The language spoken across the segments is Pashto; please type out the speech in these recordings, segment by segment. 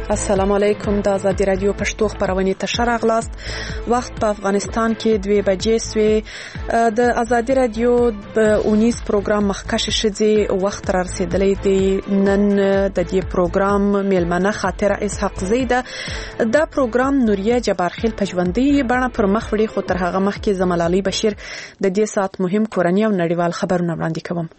السلام علیکم. د آزادی رادیو پښتو خبرونه ته راغلاست. وخت په افغانستان کې 2 بجې سوی. د آزادی رادیو د 19 پروګرام مخکښ شدي وخت را رسیدلې دی. نن د دې پروګرام میلمنه خاطره اسحاق زیده دا پروګرام نوریه جبارخیل پجوندی بڼه پر مخ وړي، خو تر هغه مخکې زملالي بشیر د دې سات مهم کورنی او نړیوال خبرونه وړاندې کوم.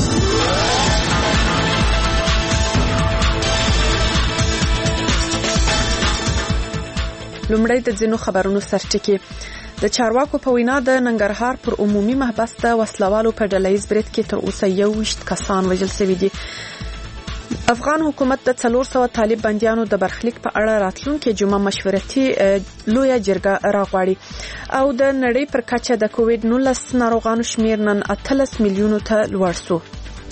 لومړی د ځینو خبرونو سرټکی. د چارواکو په وینا د ننګرهار پر عمومي محبس د وسلوالو په ډلهیز برید کې تر اوسه 21 کسان وژل شوي دي. افغان حکومت د 400 طالب بنديانو د برخلیک په اړه راتلونکي جمعه مشورتي لویه جرګه راغواړي. او د نړۍ پر کچه د کووډ 19 ناروغانو شمیر نن 13 میلیونو ته لوړ شو.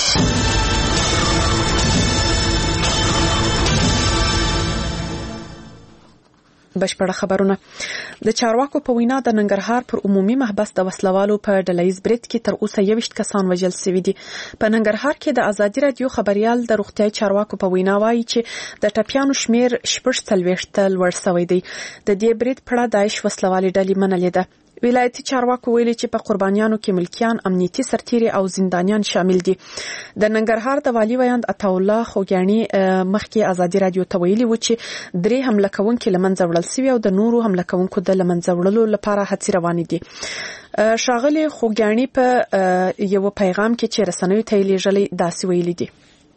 بشپړه خبرونه. د چارواکو په وینا د ننګرهار پر عمومي محبس د وسلوالو په ډلهیز برید کې تر اوسه 21 کسان وژل شوي دي. په ننګرهار کې د آزادی رادیو خبريال د روغتیاي چارواکو په وینا وایي چې د ټپيانو شمیر 46 لوړ شوی دی. د دې برید په اړه داعش وسلوالي ډلې منلې ده. ولایتي چارواکو ویلي چې په قربانیانو کې ملکیان، امنیتي سرتیري او زندانیان شامل دي. د ننګرهار د والي ویاند عطا الله خوګیانی مخکې آزادی رادیو ته ویلي و چې 3 حمله کوونکي لمنځه وړل شوي او د نورو حمله کوونکو د لمنځه وړلو لپاره هڅې روانې دي. ښاغلي خوګیانی په یو پیغام کې چې رسنیو ته لیږلي داسې ویلي دي: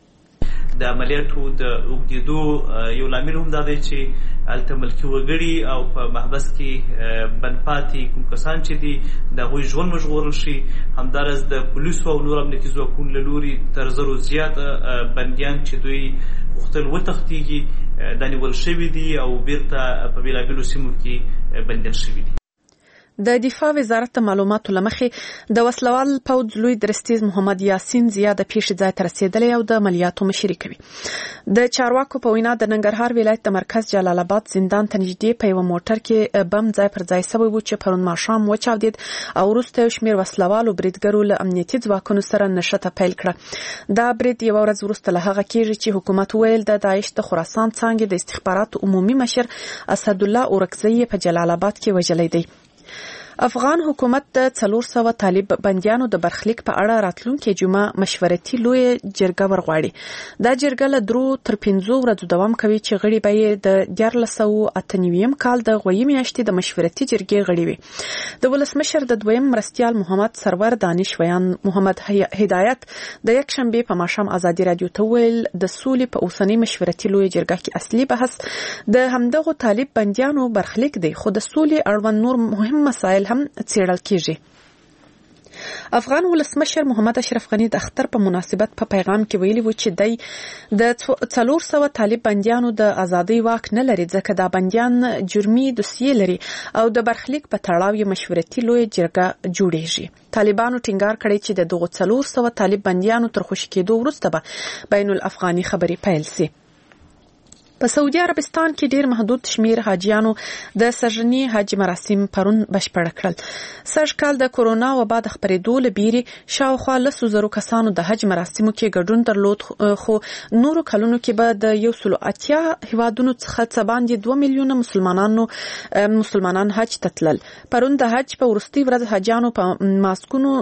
د عملیاتو د اوږدېدو یو لامل هم دا دی چې هلته ملکي وګړي او په محبس کې بندپاتې کوم کسان چې دي د هغوی ژوند وژغورل شي. همداراز د پولیسو او نور امنیتي ځواکونو له لوري تر 1000 زیاته بندیان چې دوی غوښتل وتښتېږي دا نیول شوي دي او بیرته په بېلابېلو سیمو کې بندیان شوي دي. د دفاع وزارت معلوماتو لمخې د وسلوال پوځ لوی درستیز محمد یاسین زیاد پیښې ځای ته رسیدلی او د عملیاتو مشري کوي. د چارواکو په وینا د ننګرهار ولایت د مرکز جلال آباد زندان ته نږدې په یو موټر کې بم ځای پر ځای شوی و چې پرون ماښام وچاودید او وروسته شمیر وسلوالو بریدګرو له امنیتي ځواکونو سره نښته پیل کړه. دا برید یو ورځ وروسته له هغه کېږي چې حکومت ویل د داعش د خراسان څانګې د استخباراتو عمومي مشر اسدالله اورکزی په جلال آباد کې وژلی دی. افغان حکومت د 400 طالب بنديانو د برخلیک په اړه راتلونکي جمعه مشورتي لوی جرګه ورغواړي. دا جرګه له 3 تر 5 ورځو دوام کوي چې غړي به د 1998 کال د غوي میاشتې د مشورتي جرګې غړي وي. د ولسمشر د دویم مرستيال محمد سرور دانش ویان محمد هدایت د یک شنبه په ماښام آزادی رادیو ته ویل د سولې په اوسنۍ مشورتي لوی جرګه کې اصلي بحث د همدغه طالب بنديانو برخلیک دی، خو د سولې اړوند نور مهم مسایل هم څېړل کیږي. افغان ولسمشر محمد اشرف غنی د اختر په مناسبت په پیغام کې ویلي و چې د 400 طالب بنديانو د ازادۍ واک نه لري ځکه دا بنديان جرمي دوسیې لري او د برخلیک په تړاو یې مشورتي لوی جرګه جوړیږي. طالبانو ټینګار کړی چې د 400 طالب بنديانو تر خوشي کېدو وروسته به بین الافغاني خبرې پیل شي. په سعودي عربستان کې ډیر محدود شمیر حاجیانو د سژنی حج مراسم پرون بشپړ کړل. سږ کال د کورونا وبا د خپرېدو لپاره شاوخوا 100,000 کسانو د حج مراسمو کې ګډون درلود، خو نورو کلونو کې به د 180 هیوادونو څخه باندې 2 میلیونه مسلمانان حج ته تلل. پرون د حج په وروستي ورځ حاجیانو په ماسکونو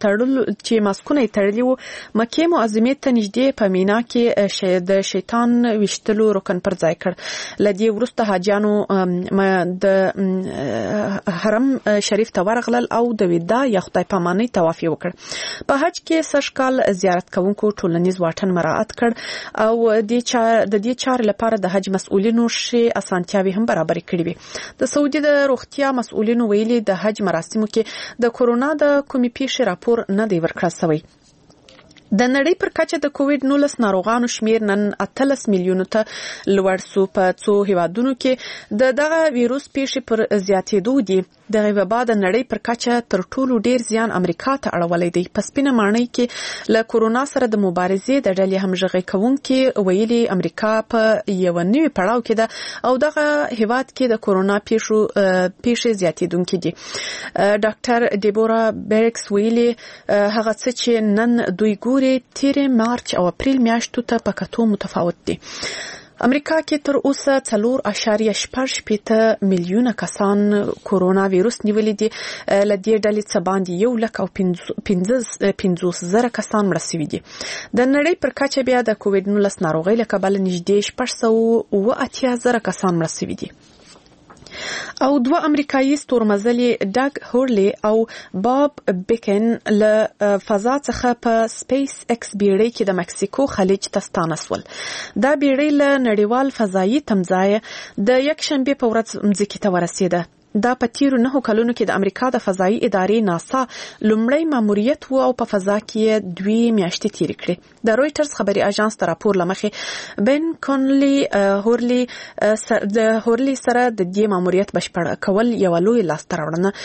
تړلي وو. مکه معظمه ته نږدې په مینا کې د شیطان وشتلو رکن پر ځای کړ. لدی وروسته حاجیانو د حرم شریف ته ورغلل او د ودا یا خدای پامانۍ طواف وکړ. په حج کې سږ کال زیارت کوونکو ټولنیز واټن مراعات کړ او د دې چارې لپاره د حج مسؤلینو شي اسانتیاوي هم برابر کړې وي. د سعودي د روغتیا مسؤلینو ویلي د حج مراسمو کې د کورونا د کومې پیښې راپور نه دی ورکړل شوی. د نړۍ پر کچه د کووډ 19 ناروغانو شمیر نن 13 میلیونو ته لوړ شو. په څو هیوادونو کې دغه ویروس پیښې پر زیاتېدو دي. دغه وبا د نړۍ پر کچه تر ټولو ډیر زیان امریکا ته اړولی دی. په سپینه ماڼۍ کې له کورونا سره د مبارزې د ډلې همغږي کوونکې ویلي امریکا په یو نوي پړاو کې ده او دغه هیواد کې د کورونا پیښې زیاتېدونکې دي. ډاکټر ډیبورا بیرکس ویلي هغه څه چې نن دوی ګوري تیر مارچ او اپریل میاشتو ته په کتو متفاوت دي. امریکا کې تر اوسه 4.8 میلیونه کسان کورونا وایروس نیولې دي. لدې ډلې څخه باندې 1,50,000 کسان مړ شوي دي. د نړۍ پر کچه بیا د کووډ-19 ناروغۍ له کبله نږدې 680,000 کسان مړ شوي دي. او 2 امریکایي ستورمزلي ډاګ هورلي او باب بیکن له فضا څخه په سپیس ایکس بیړۍ کې د مکسیکو خلیج ته ستانه شول. دا بیړۍ له نړیوال فضایي تمځای د یکشنبه په ورځ مځکې ته ورسېده. دا په تیرو 9 کلونو کې د امریکا د فضایي ادارې ناسا لومړی ماموریت و او په فضا کې 2 میاشتې تیرې کړې. د رويټرز خبري اژانس ته راپور لمخې بن کونلی هورلی سره د دې ماموریت بشپړ کول یو لوی لاسته راوړنه